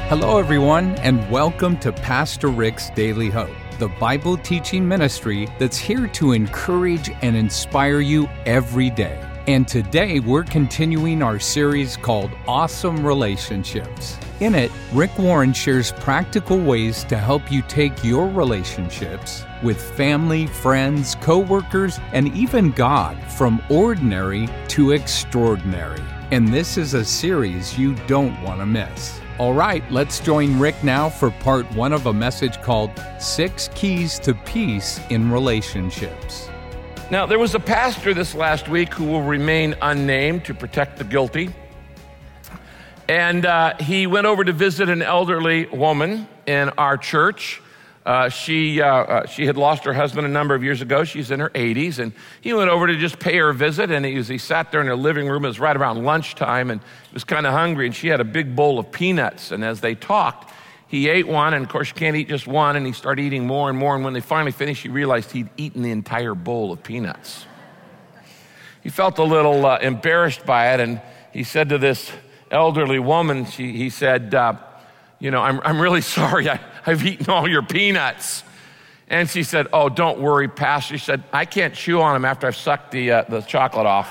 Hello, everyone, and welcome to Pastor Rick's Daily Hope, the Bible teaching ministry that's here to encourage and inspire you every day. And today we're continuing our series called Awesome Relationships. In it, Rick Warren shares practical ways to help you take your relationships with family, friends, co-workers, and even God from ordinary to extraordinary. And this is a series you don't want to miss. All right, let's join Rick now for part one of a message called 6 Keys to Peace in Relationships. Now, there was a pastor this last week who will remain unnamed to protect the guilty. And he went over to visit an elderly woman in our church. She had lost her husband a number of years ago. She's in her 80s. And he went over to just pay her a visit. And he sat there in her living room. It was right around lunchtime. And he was kind of hungry. And she had a big bowl of peanuts. And as they talked, he ate one. And of course, you can't eat just one. And he started eating more and more. And when they finally finished, he realized he'd eaten the entire bowl of peanuts. He felt a little embarrassed by it. And he said to this elderly woman, he said, I'm really sorry. I've eaten all your peanuts. And she said, oh, don't worry, Pastor. She said, I can't chew on them after I've sucked the chocolate off.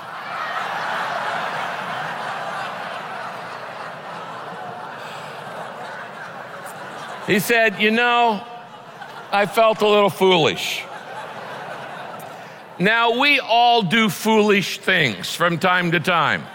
He said, I felt a little foolish. Now, we all do foolish things from time to time.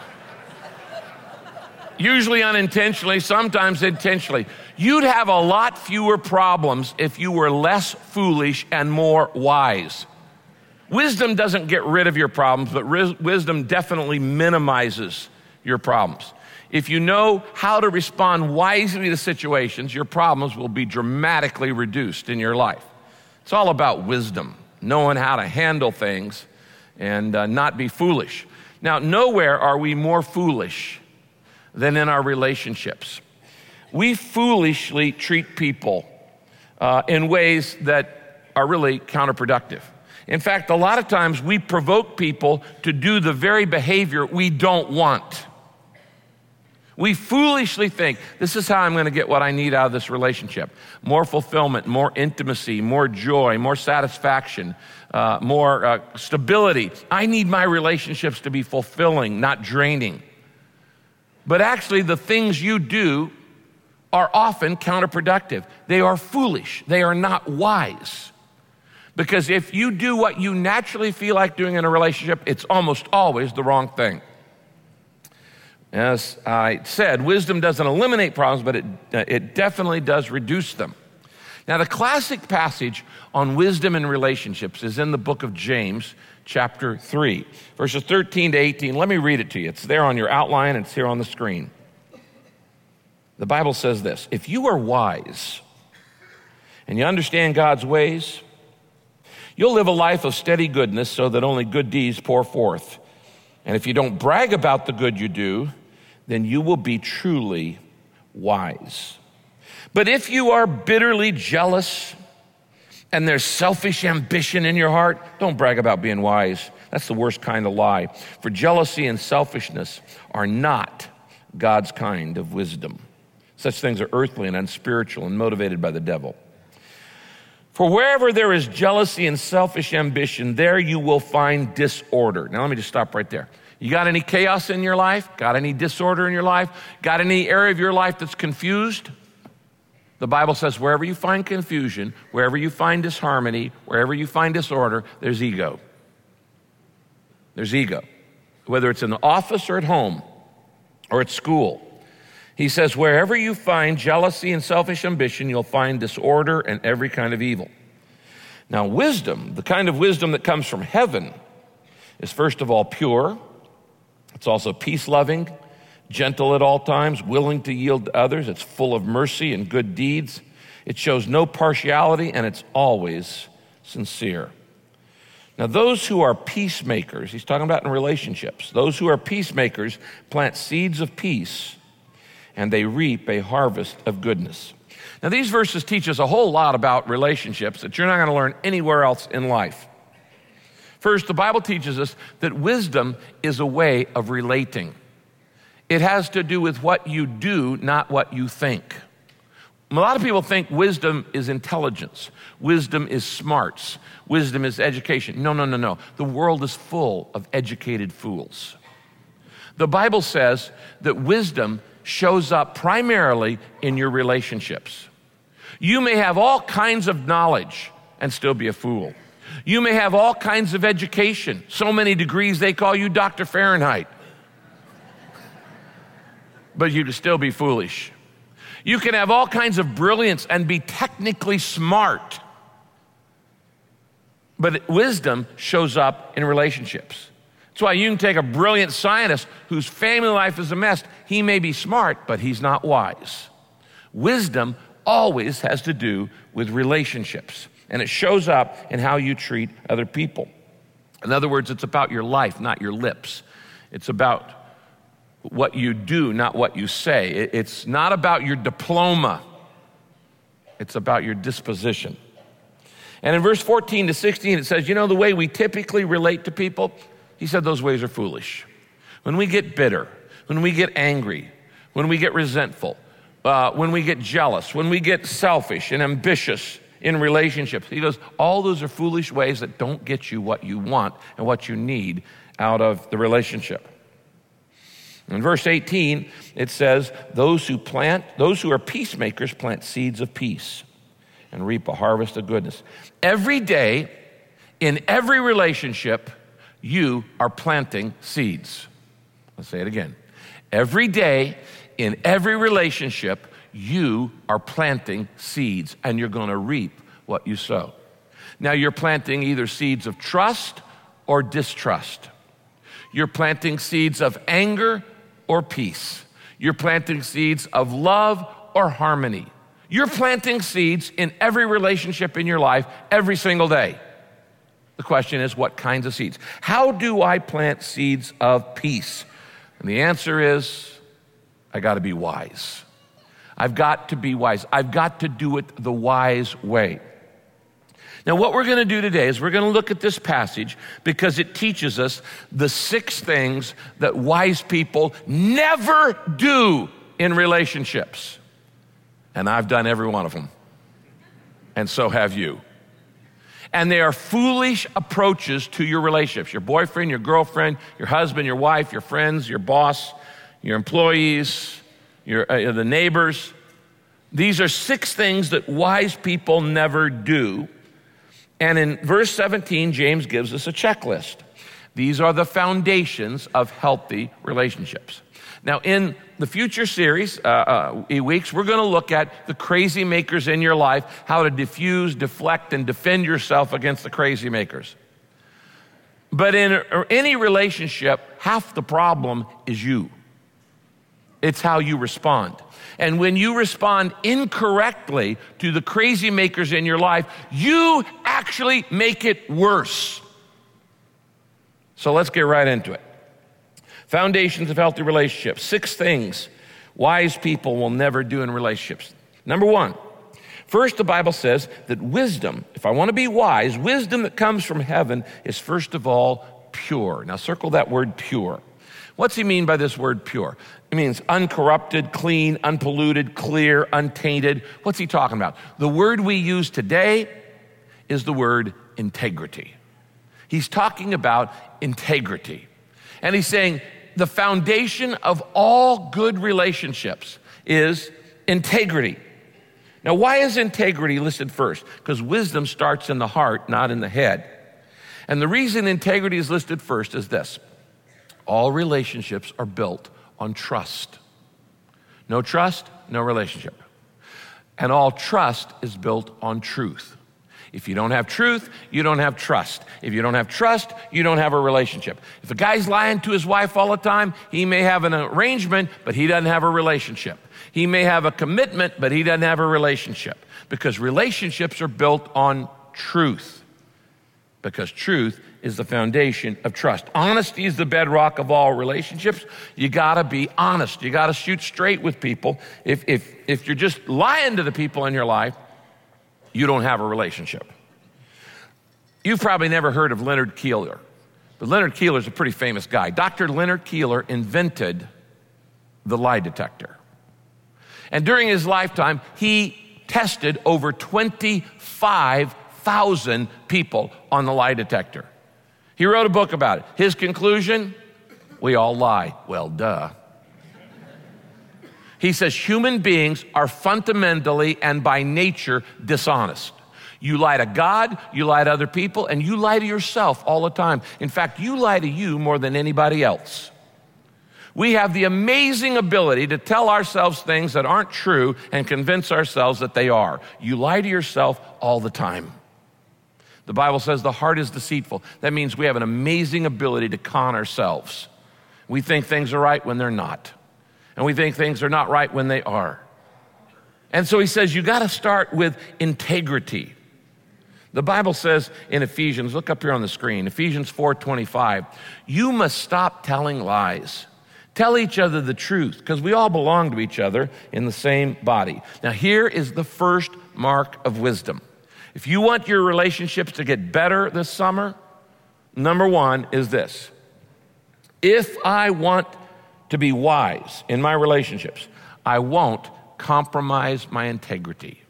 Usually unintentionally, sometimes intentionally. You'd have a lot fewer problems if you were less foolish and more wise. Wisdom doesn't get rid of your problems, but wisdom definitely minimizes your problems. If you know how to respond wisely to situations, your problems will be dramatically reduced in your life. It's all about wisdom, knowing how to handle things and not be foolish. Now, nowhere are we more foolish than in our relationships. We foolishly treat people in ways that are really counterproductive. In fact, a lot of times we provoke people to do the very behavior we don't want. We foolishly think, this is how I'm going to get what I need out of this relationship. More fulfillment, more intimacy, more joy, more satisfaction, more stability. I need my relationships to be fulfilling, not draining. But actually, the things you do are often counterproductive. They are foolish. They are not wise. Because if you do what you naturally feel like doing in a relationship, it's almost always the wrong thing. As I said, wisdom doesn't eliminate problems, but it definitely does reduce them. Now, the classic passage on wisdom in relationships is in the book of James, chapter 3, verses 13 to 18. Let me read it to you. It's there on your outline, and it's here on the screen. The Bible says this: if you are wise and you understand God's ways, you'll live a life of steady goodness so that only good deeds pour forth. And if you don't brag about the good you do, then you will be truly wise. But if you are bitterly jealous and there's selfish ambition in your heart, don't brag about being wise. That's the worst kind of lie. For jealousy and selfishness are not God's kind of wisdom. Such things are earthly and unspiritual and motivated by the devil. For wherever there is jealousy and selfish ambition, there you will find disorder. Now let me just stop right there. You got any chaos in your life? Got any disorder in your life? Got any area of your life that's confused? The Bible says wherever you find confusion, wherever you find disharmony, wherever you find disorder, there's ego. There's ego. Whether it's in the office or at home or at school. He says wherever you find jealousy and selfish ambition, you'll find disorder and every kind of evil. Now, wisdom, the kind of wisdom that comes from heaven, is first of all pure. It's also peace-loving, gentle at all times, willing to yield to others. It's full of mercy and good deeds. It shows no partiality, and it's always sincere. Now, those who are peacemakers, he's talking about in relationships, those who are peacemakers plant seeds of peace, and they reap a harvest of goodness. Now, these verses teach us a whole lot about relationships that you're not going to learn anywhere else in life. First, the Bible teaches us that wisdom is a way of relating. It has to do with what you do, not what you think. A lot of people think wisdom is intelligence. Wisdom is smarts. Wisdom is education. No. The world is full of educated fools. The Bible says that wisdom shows up primarily in your relationships. You may have all kinds of knowledge and still be a fool. You may have all kinds of education, so many degrees they call you Dr. Fahrenheit, but you can still be foolish. You can have all kinds of brilliance and be technically smart, but wisdom shows up in relationships. That's why you can take a brilliant scientist whose family life is a mess. He may be smart, but he's not wise. Wisdom always has to do with relationships, and it shows up in how you treat other people. In other words, it's about your life, not your lips. It's about what you do, not what you say. It's not about your diploma. It's about your disposition. And in verse 14 to 16, it says, the way we typically relate to people, he said those ways are foolish. When we get bitter, when we get angry, when we get resentful, when we get jealous, when we get selfish and ambitious in relationships, he goes, all those are foolish ways that don't get you what you want and what you need out of the relationship. In verse 18, it says, those who are peacemakers plant seeds of peace and reap a harvest of goodness. Every day, in every relationship, you are planting seeds. Let's say it again. Every day, in every relationship, you are planting seeds, and you're going to reap what you sow. Now, you're planting either seeds of trust or distrust. You're planting seeds of anger or peace. You're planting seeds of love or harmony. You're planting seeds in every relationship in your life every single day. The question is, what kinds of seeds? How do I plant seeds of peace? And the answer is, I got to be wise. I've got to be wise. I've got to do it the wise way. Now, what we're going to do today is we're going to look at this passage because it teaches us the 6 things that wise people never do in relationships. And I've done every one of them. And so have you. And they are foolish approaches to your relationships. Your boyfriend, your girlfriend, your husband, your wife, your friends, your boss, your employees, the neighbors. These are 6 things that wise people never do. And in verse 17, James gives us a checklist. These are the foundations of healthy relationships. Now, in the future series, weeks, we're going to look at the crazy makers in your life, how to diffuse, deflect, and defend yourself against the crazy makers. But in any relationship, half the problem is you. It's how you respond. And when you respond incorrectly to the crazy makers in your life, you actually make it worse. So let's get right into it. Foundations of healthy relationships. 6 things wise people will never do in relationships. Number 1, first the Bible says that wisdom, if I want to be wise, wisdom that comes from heaven is first of all pure. Now circle that word pure. What's he mean by this word pure? It means uncorrupted, clean, unpolluted, clear, untainted. What's he talking about? The word we use today is the word integrity. He's talking about integrity. And he's saying the foundation of all good relationships is integrity. Now, why is integrity listed first? Because wisdom starts in the heart, not in the head. And the reason integrity is listed first is this. All relationships are built on trust. No trust, no relationship. And all trust is built on truth. If you don't have truth, you don't have trust. If you don't have trust, you don't have a relationship. If a guy's lying to his wife all the time, he may have an arrangement, but he doesn't have a relationship. He may have a commitment, but he doesn't have a relationship. Because relationships are built on truth. Because truth is the foundation of trust. Honesty is the bedrock of all relationships. You gotta be honest. You gotta shoot straight with people. If you're just lying to the people in your life, you don't have a relationship. You've probably never heard of Leonard Keeler, but Leonard Keeler is a pretty famous guy. Dr. Leonard Keeler invented the lie detector. And during his lifetime, he tested over 25,000 people on the lie detector. He wrote a book about it. His conclusion, we all lie. Well, duh. He says human beings are fundamentally and by nature dishonest. You lie to God, you lie to other people, and you lie to yourself all the time. In fact, you lie to you more than anybody else. We have the amazing ability to tell ourselves things that aren't true and convince ourselves that they are. You lie to yourself all the time. The Bible says the heart is deceitful. That means we have an amazing ability to con ourselves. We think things are right when they're not. And we think things are not right when they are. And so he says you got to start with integrity. The Bible says in Ephesians, look up here on the screen, Ephesians 4:25, you must stop telling lies. Tell each other the truth, because we all belong to each other in the same body. Now, here is the first mark of wisdom. If you want your relationships to get better this summer, number one is this. If I want to be wise in my relationships, I won't compromise my integrity.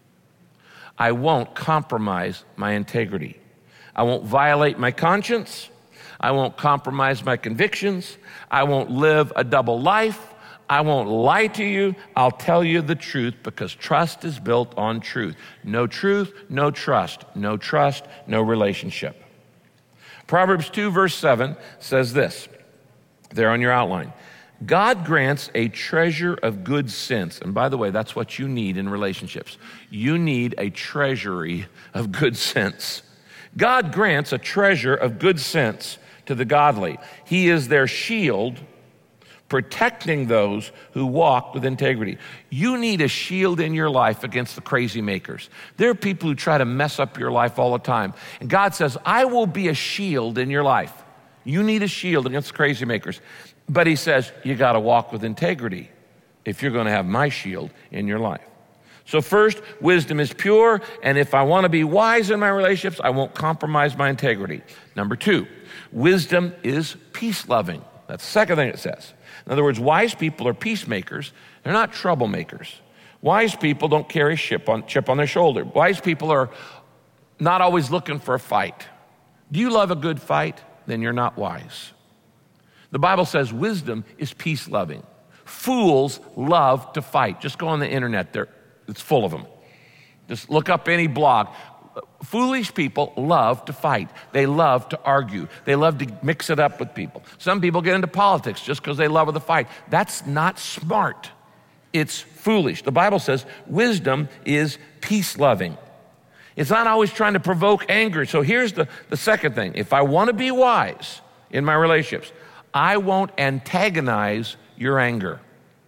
I won't compromise my integrity. I won't violate my conscience. I won't compromise my convictions. I won't live a double life. I won't lie to you. I'll tell you the truth because trust is built on truth. No truth, no trust. No trust, no relationship. Proverbs 2 verse 7 says this, there on your outline. God grants a treasure of good sense. And by the way, that's what you need in relationships. You need a treasury of good sense. God grants a treasure of good sense to the godly. He is their shield, protecting those who walk with integrity. You need a shield in your life against the crazy makers. There are people who try to mess up your life all the time. And God says, I will be a shield in your life. You need a shield against the crazy makers. But he says, you got to walk with integrity if you're going to have my shield in your life. So first, wisdom is pure, and if I want to be wise in my relationships, I won't compromise my integrity. Number two, wisdom is peace-loving. That's the second thing it says. In other words, wise people are peacemakers. They're not troublemakers. Wise people don't carry chip on their shoulder. Wise people are not always looking for a fight. Do you love a good fight? Then you're not wise. The Bible says wisdom is peace-loving. Fools love to fight. Just go on the internet there. It's full of them. Just look up any blog. Foolish people love to fight. They love to argue. They love to mix it up with people. Some people get into politics just because they love the fight. That's not smart. It's foolish. The Bible says wisdom is peace-loving. It's not always trying to provoke anger. So here's the second thing. If I want to be wise in my relationships, I won't antagonize your anger.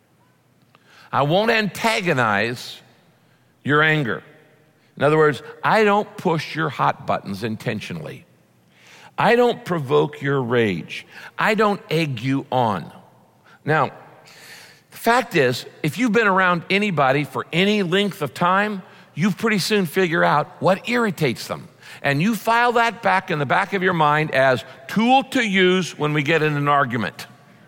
I won't antagonize your anger. In other words, I don't push your hot buttons intentionally. I don't provoke your rage. I don't egg you on. Now, the fact is, if you've been around anybody for any length of time, you pretty soon figure out what irritates them. And you file that back in the back of your mind as tool to use when we get in an argument.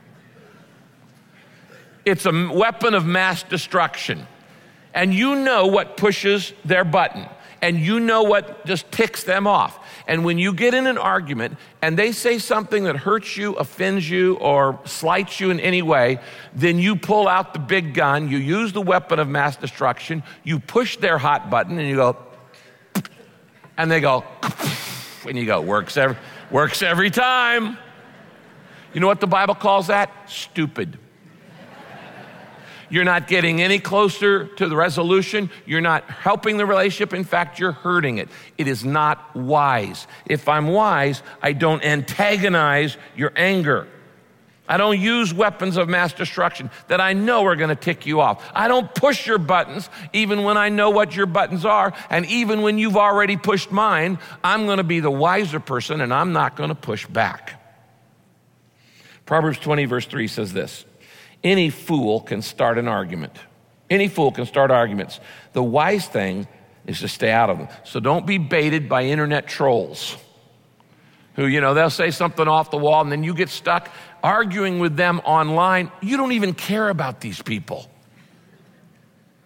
It's a weapon of mass destruction. And you know what pushes their button. And you know what just ticks them off. And when you get in an argument and they say something that hurts you, offends you, or slights you in any way, then you pull out the big gun, you use the weapon of mass destruction, you push their hot button, and you go, and they go, and you go, works every time. You know what the Bible calls that? Stupid. You're not getting any closer to the resolution. You're not helping the relationship. In fact, you're hurting it. It is not wise. If I'm wise, I don't antagonize your anger. I don't use weapons of mass destruction that I know are going to tick you off. I don't push your buttons even when I know what your buttons are. And even when you've already pushed mine, I'm going to be the wiser person and I'm not going to push back. Proverbs 20 verse 3 says this. Any fool can start an argument. Any fool can start arguments. The wise thing is to stay out of them. So don't be baited by internet trolls who, they'll say something off the wall and then you get stuck arguing with them online. You don't even care about these people.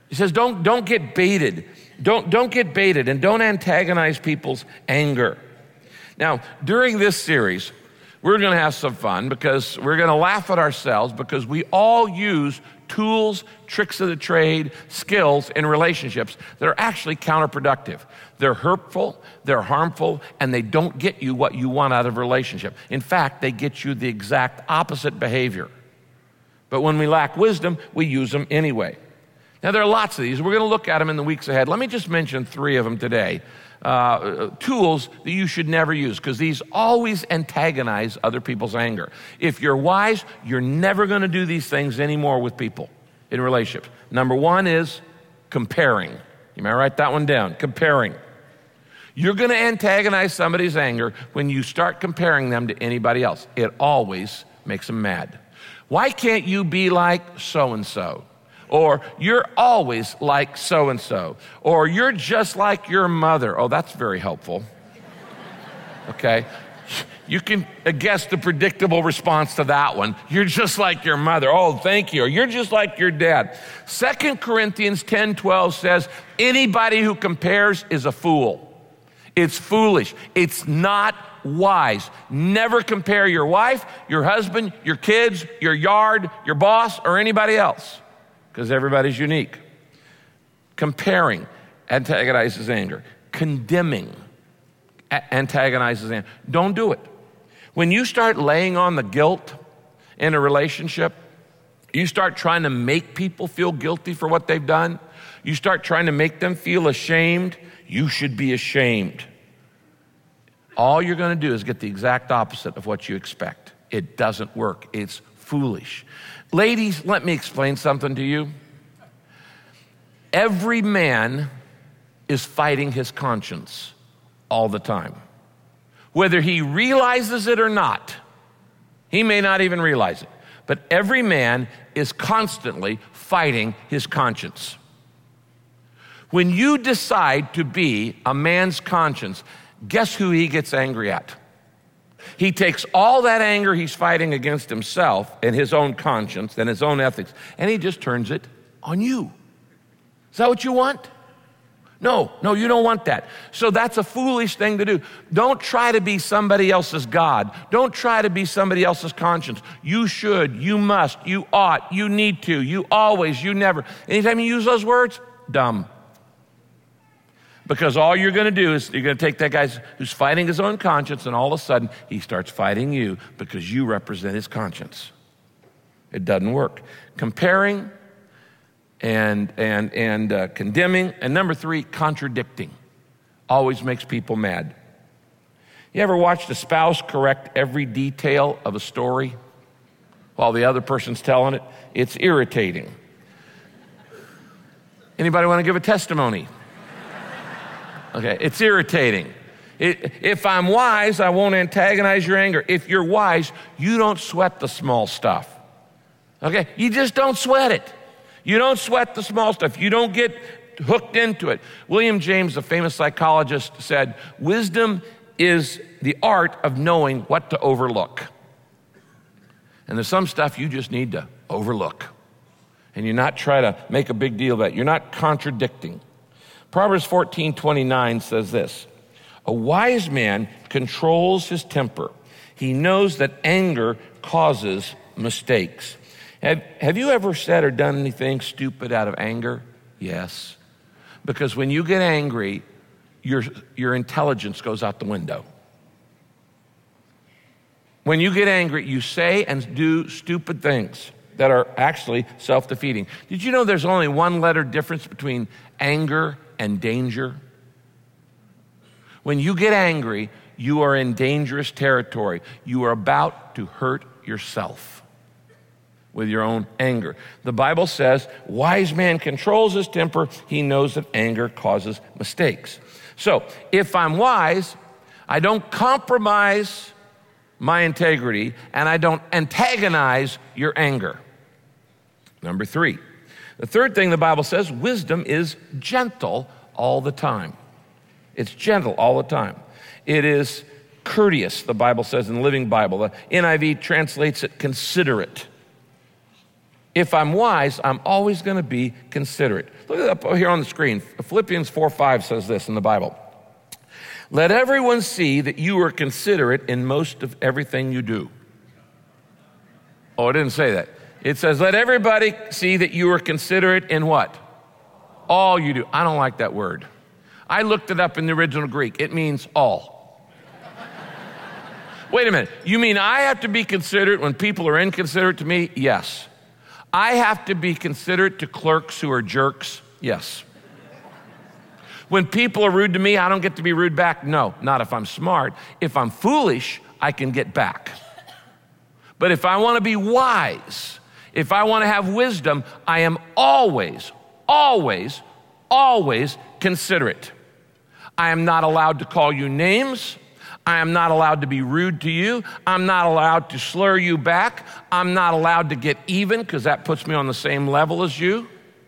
He says, don't get baited. Don't get baited, and don't antagonize people's anger. Now, during this series, we're going to have some fun because we're going to laugh at ourselves because we all use tools, tricks of the trade, skills in relationships that are actually counterproductive. They're hurtful, they're harmful, and they don't get you what you want out of a relationship. In fact, they get you the exact opposite behavior. But when we lack wisdom, we use them anyway. Now, there are lots of these. We're going to look at them in the weeks ahead. Let me just mention 3 of them today. Tools that you should never use, because these always antagonize other people's anger. If you're wise, you're never going to do these things anymore with people in relationships. Number 1 is comparing. You might write that one down. Comparing. You're going to antagonize somebody's anger when you start comparing them to anybody else. It always makes them mad. Why can't you be like so-and-so? Or you're always like so-and-so. Or you're just like your mother. Oh, that's very helpful. Okay. You can guess the predictable response to that one. You're just like your mother. Oh, thank you. Or you're just like your dad. 2 Corinthians 10:12 says, anybody who compares is a fool. It's foolish. It's not wise. Never compare your wife, your husband, your kids, your yard, your boss, or anybody else, because everybody's unique. Comparing antagonizes anger. Condemning antagonizes anger. Don't do it. When you start laying on the guilt in a relationship, you start trying to make people feel guilty for what they've done. You start trying to make them feel ashamed. You should be ashamed. All you're going to do is get the exact opposite of what you expect. It doesn't work. It's foolish. Ladies, let me explain something to you. Every man is fighting his conscience all the time. Whether he realizes it or not, he may not even realize it, but every man is constantly fighting his conscience. When you decide to be a man's conscience, guess who he gets angry at? He takes all that anger he's fighting against himself and his own conscience and his own ethics, and he just turns it on you. Is that what you want? No, you don't want that. So that's a foolish thing to do. Don't try to be somebody else's God. Don't try to be somebody else's conscience. You should, you must, you ought, you need to, you always, you never. Anytime you use those words, dumb. Because all you're going to do is you're going to take that guy who's fighting his own conscience, and all of a sudden he starts fighting you because you represent his conscience. It doesn't work. Comparing and condemning, and number 3, contradicting, always makes people mad. You ever watched a spouse correct every detail of a story while the other person's telling it? It's irritating. Anybody want to give a testimony? Okay, it's irritating. If I'm wise, I won't antagonize your anger. If you're wise, you don't sweat the small stuff. Okay, you just don't sweat it. You don't sweat the small stuff. You don't get hooked into it. William James, the famous psychologist, said, wisdom is the art of knowing what to overlook. And there's some stuff you just need to overlook. And you're not trying to make a big deal of that. You're not contradicting. Proverbs 14:29 says this, a wise man controls his temper. He knows that anger causes mistakes. Have you ever said or done anything stupid out of anger? Yes. Because when you get angry, your intelligence goes out the window. When you get angry, you say and do stupid things that are actually self-defeating. Did you know there's only 1 letter difference between anger and danger? When you get angry, you are in dangerous territory. You are about to hurt yourself with your own anger. The Bible says, wise man controls his temper. He knows that anger causes mistakes. So if I'm wise, I don't compromise my integrity and I don't antagonize your anger. Number 3, the third thing the Bible says, wisdom is gentle all the time. It's gentle all the time. It is courteous, the Bible says in the Living Bible. The NIV translates it considerate. If I'm wise, I'm always going to be considerate. Look at up here on the screen. Philippians 4:5 says this in the Bible. Let everyone see that you are considerate in most of everything you do. Oh, it didn't say that. It says, let everybody see that you are considerate in what? All you do. I don't like that word. I looked it up in the original Greek. It means all. Wait a minute. You mean I have to be considerate when people are inconsiderate to me? Yes. I have to be considerate to clerks who are jerks? Yes. When people are rude to me, I don't get to be rude back? No, not if I'm smart. If I'm foolish, I can get back. But if I want to be wise, if I want to have wisdom, I am always, always, always considerate. I am not allowed to call you names. I am not allowed to be rude to you. I'm not allowed to slur you back. I'm not allowed to get even because that puts me on the same level as you.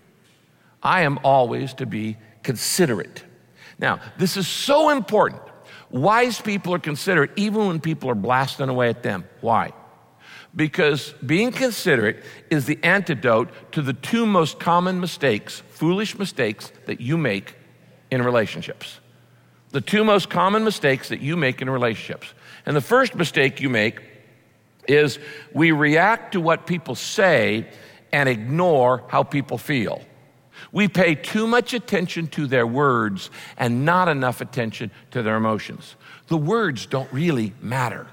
I am always to be considerate. Now, this is so important. Wise people are considerate even when people are blasting away at them. Why? Because being considerate is the antidote to the two most common mistakes, foolish mistakes that you make in relationships. The two most common mistakes that you make in relationships. And the first mistake you make is we react to what people say and ignore how people feel. We pay too much attention to their words and not enough attention to their emotions. The words don't really matter.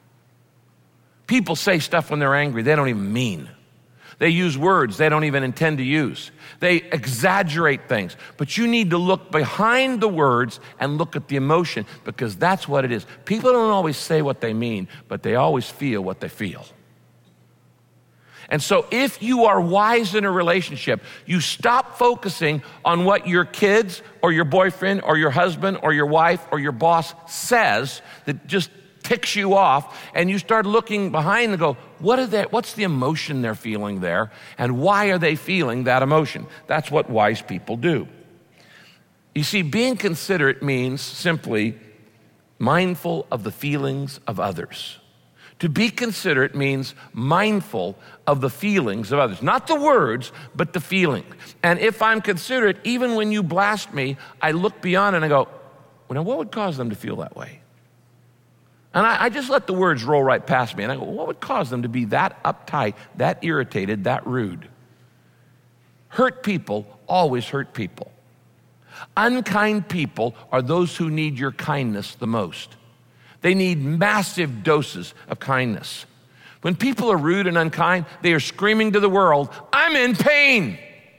People say stuff when they're angry they don't even mean. They use words they don't even intend to use. They exaggerate things. But you need to look behind the words and look at the emotion because that's what it is. People don't always say what they mean, but they always feel what they feel. And so if you are wise in a relationship, you stop focusing on what your kids or your boyfriend or your husband or your wife or your boss says that just ticks you off, and you start looking behind and go, what's the emotion they're feeling there, and why are they feeling that emotion? That's what wise people do. You see, being considerate means simply mindful of the feelings of others. To be considerate means mindful of the feelings of others. Not the words, but the feeling. And if I'm considerate, even when you blast me, I look beyond and I go, well, now what would cause them to feel that way? And I just let the words roll right past me. And I go, what would cause them to be that uptight, that irritated, that rude? Hurt people always hurt people. Unkind people are those who need your kindness the most. They need massive doses of kindness. When people are rude and unkind, they are screaming to the world, I'm in pain.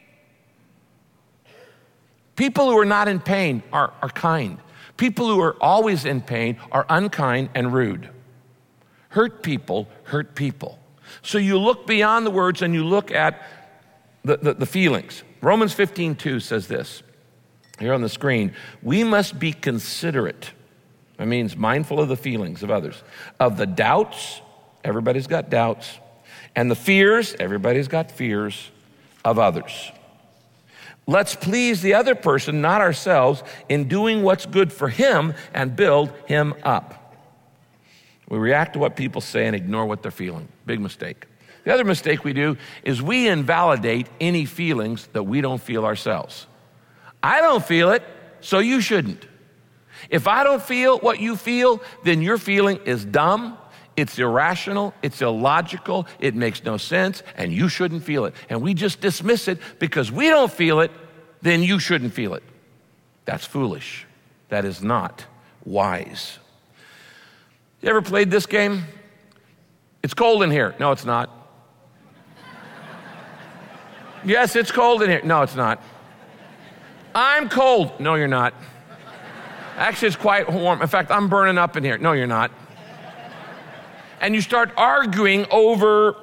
People who are not in pain are kind. People who are always in pain are unkind and rude. Hurt people hurt people. So you look beyond the words and you look at the feelings. Romans 15:2 says this, here on the screen, we must be considerate. That means mindful of the feelings of others, of the doubts, everybody's got doubts, and the fears, everybody's got fears of others. Let's please the other person, not ourselves, in doing what's good for him and build him up. We react to what people say and ignore what they're feeling. Big mistake. The other mistake we do is we invalidate any feelings that we don't feel ourselves. I don't feel it, so you shouldn't. If I don't feel what you feel, then your feeling is dumb, it's irrational, it's illogical, it makes no sense, and you shouldn't feel it. And we just dismiss it because we don't feel it, then you shouldn't feel it. That's foolish. That is not wise. You ever played this game? It's cold in here. No, it's not. Yes, it's cold in here. No, it's not. I'm cold. No, you're not. Actually, it's quite warm. In fact, I'm burning up in here. No, you're not. And you start arguing over,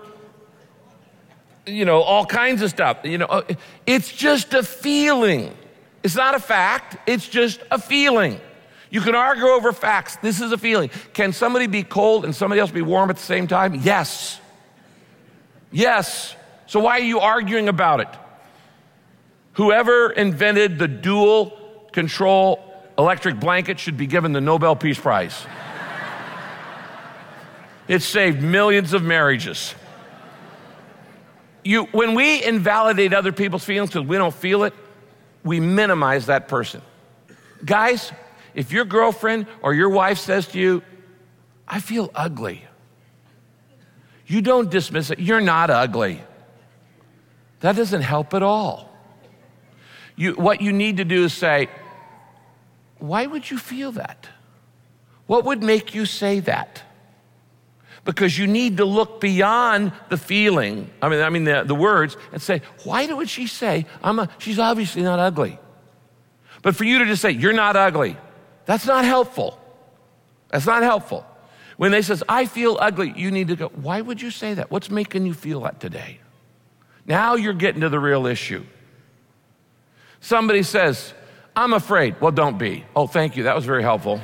all kinds of stuff. It's just a feeling. It's not a fact. It's just a feeling. You can argue over facts. This is a feeling. Can somebody be cold and somebody else be warm at the same time? Yes. Yes. So why are you arguing about it? Whoever invented the dual control electric blanket should be given the Nobel Peace Prize. It saved millions of marriages. When we invalidate other people's feelings because we don't feel it, we minimize that person. Guys, if your girlfriend or your wife says to you, I feel ugly, you don't dismiss it. You're not ugly. That doesn't help at all. What you need to do is say, why would you feel that? What would make you say that? Because you need to look beyond the feeling, the words, and say, why would she say, she's obviously not ugly? But for you to just say, you're not ugly, that's not helpful. That's not helpful. When they says, I feel ugly, you need to go, why would you say that? What's making you feel that today? Now you're getting to the real issue. Somebody says, I'm afraid. Well, don't be. Oh, thank you. That was very helpful.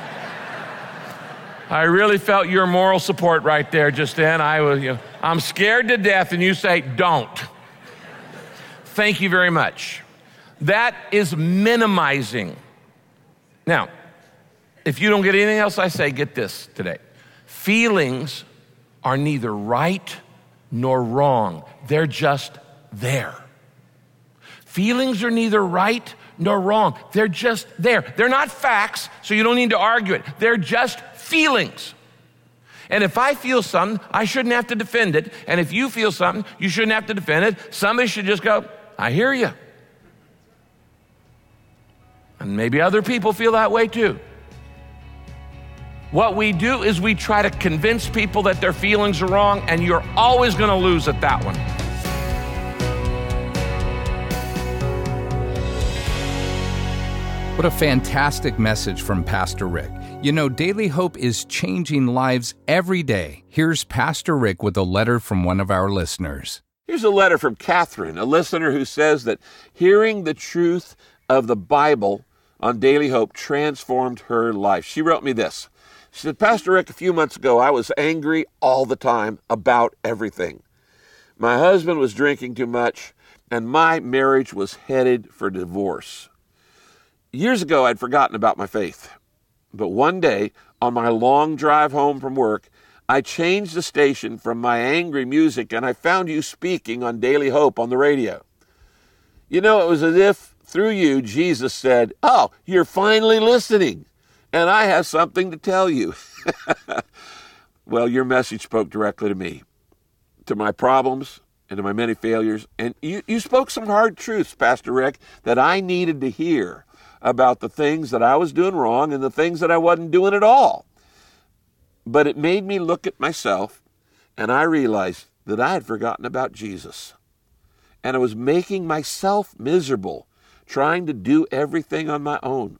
I really felt your moral support right there just then. I'm scared to death, and you say, don't. Thank you very much. That is minimizing. Now, if you don't get anything else I say, get this today. Feelings are neither right nor wrong. They're just there. Feelings are neither right nor wrong. They're just there. They're not facts, so you don't need to argue it. They're just feelings. And if I feel something, I shouldn't have to defend it. And if you feel something, you shouldn't have to defend it. Somebody should just go, I hear you. And maybe other people feel that way too. What we do is we try to convince people that their feelings are wrong, and you're always going to lose at that one. What a fantastic message from Pastor Rick. You know, Daily Hope is changing lives every day. Here's Pastor Rick with a letter from one of our listeners. Here's a letter from Catherine, a listener who says that hearing the truth of the Bible on Daily Hope transformed her life. She wrote me this. She said, Pastor Rick, a few months ago, I was angry all the time about everything. My husband was drinking too much, and my marriage was headed for divorce. Years ago, I'd forgotten about my faith. But one day, on my long drive home from work, I changed the station from my angry music, and I found you speaking on Daily Hope on the radio. You know, it was as if, through you, Jesus said, oh, you're finally listening, and I have something to tell you. Well, your message spoke directly to me, to my problems, and to my many failures. And you spoke some hard truths, Pastor Rick, that I needed to hear about the things that I was doing wrong and the things that I wasn't doing at all. But it made me look at myself, and I realized that I had forgotten about Jesus. And I was making myself miserable, trying to do everything on my own.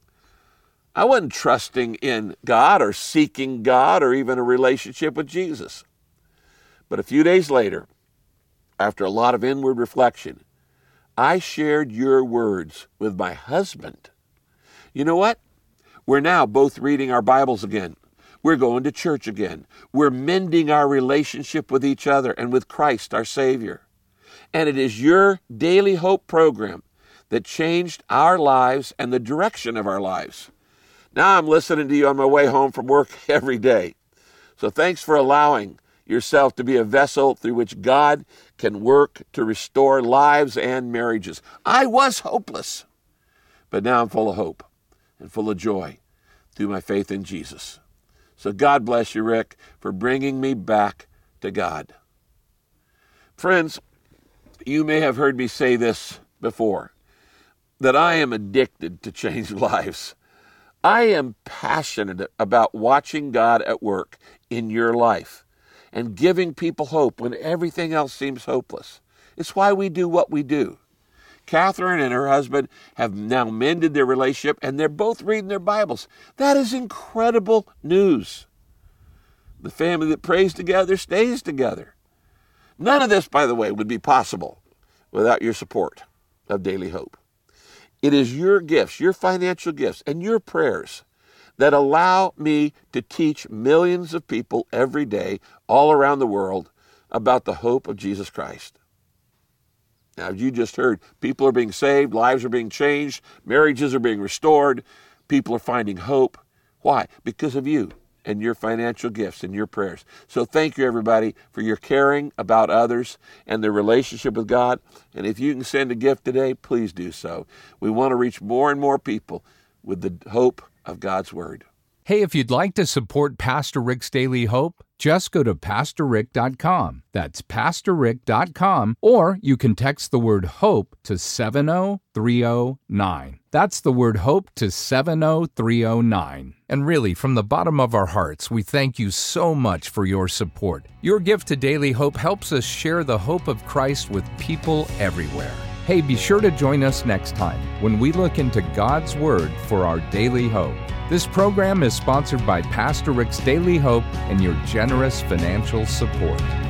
I wasn't trusting in God or seeking God or even a relationship with Jesus. But a few days later, after a lot of inward reflection, I shared your words with my husband. You know what? We're now both reading our Bibles again. We're going to church again. We're mending our relationship with each other and with Christ, our Savior. And it is your Daily Hope program that changed our lives and the direction of our lives. Now I'm listening to you on my way home from work every day. So thanks for allowing yourself to be a vessel through which God can work to restore lives and marriages. I was hopeless, but now I'm full of hope and full of joy through my faith in Jesus. So God bless you, Rick, for bringing me back to God. Friends, you may have heard me say this before, that I am addicted to change lives. I am passionate about watching God at work in your life and giving people hope when everything else seems hopeless. It's why we do what we do. Catherine and her husband have now mended their relationship, and they're both reading their Bibles. That is incredible news. The family that prays together stays together. None of this, by the way, would be possible without your support of Daily Hope. It is your gifts, your financial gifts, and your prayers that allow me to teach millions of people every day all around the world about the hope of Jesus Christ. Now, as you just heard, people are being saved, lives are being changed, marriages are being restored, people are finding hope. Why? Because of you and your financial gifts and your prayers. So thank you, everybody, for your caring about others and their relationship with God. And if you can send a gift today, please do so. We want to reach more and more people with the hope of God's Word. Hey, if you'd like to support Pastor Rick's Daily Hope, just go to PastorRick.com. That's PastorRick.com, or you can text the word HOPE to 70309. That's the word HOPE to 70309. And really, from the bottom of our hearts, we thank you so much for your support. Your gift to Daily Hope helps us share the hope of Christ with people everywhere. Hey, be sure to join us next time when we look into God's Word for our daily hope. This program is sponsored by Pastor Rick's Daily Hope and your generous financial support.